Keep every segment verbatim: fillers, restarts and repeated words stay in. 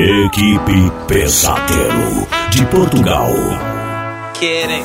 Equipe Pesadelo de Portugal. Kidding.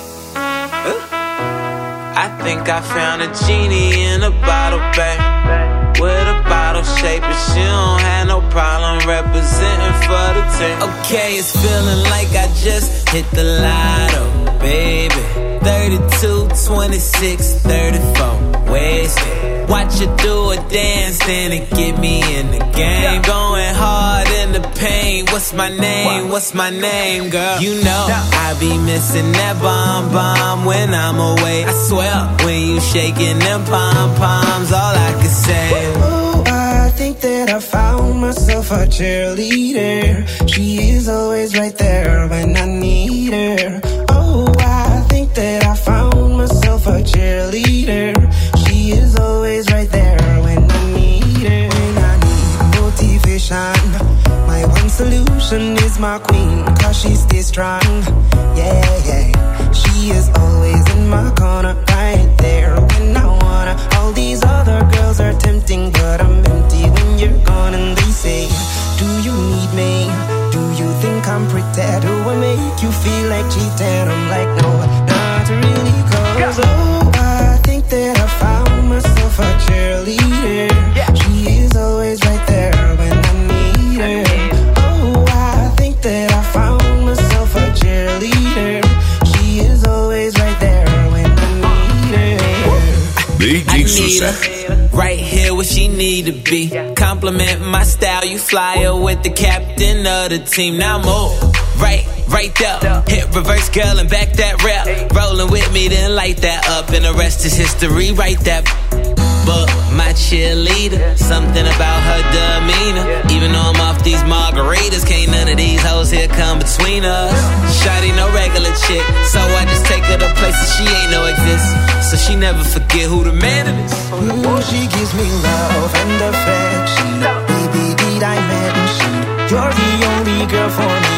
I think I found a genie in a bottle, babe. With a bottle shape, but she don't have no problem representing for the team. Okay, it's feeling like I just hit the lotto, baby. thirty-two, twenty-six, thirty-four, wasted. Watch you do a dance, then it get me in the game. Going hard in the pain. What's my name? What's my name, girl? You know I be missing that bomb bomb when I'm away. I swear when you shaking them pom poms, all I can say. Oh, I think that I found myself a cheerleader. She is always right there when I need her. Oh, I think that I found myself a cheerleader. She is always right there when I need her. When I need motivation, my one solution is my queen, cause she stays strong. Yeah, yeah. She is always in my corner, right there when I wanna. All these other girls are tempting, but I'm empty when you're gone. And they say, do you need me? Do you think I'm pretty? Do I make you feel like cheating? I'm like, no, not really, cause oh, I think that I found myself a cheerleader. She is always right there when I need her. Oh, I think that I found myself a cheerleader. She is always right there when I need her. Big I need her right here where she need to be. Compliment my style, you fly her with the captain of the team. Now move right, right there. Hit reverse, girl, and back that rap. Rolling with me, then light that up, and the rest is history. Write that book, my cheerleader. Something about her demeanor. Even though I'm off these margaritas, can't none of these hoes here come between us. Shawty no regular chick, so I just take her to places she ain't no exist. So she never forget who the man is. Ooh, she gives me love and affection. Baby, did I mention you're the only girl for me?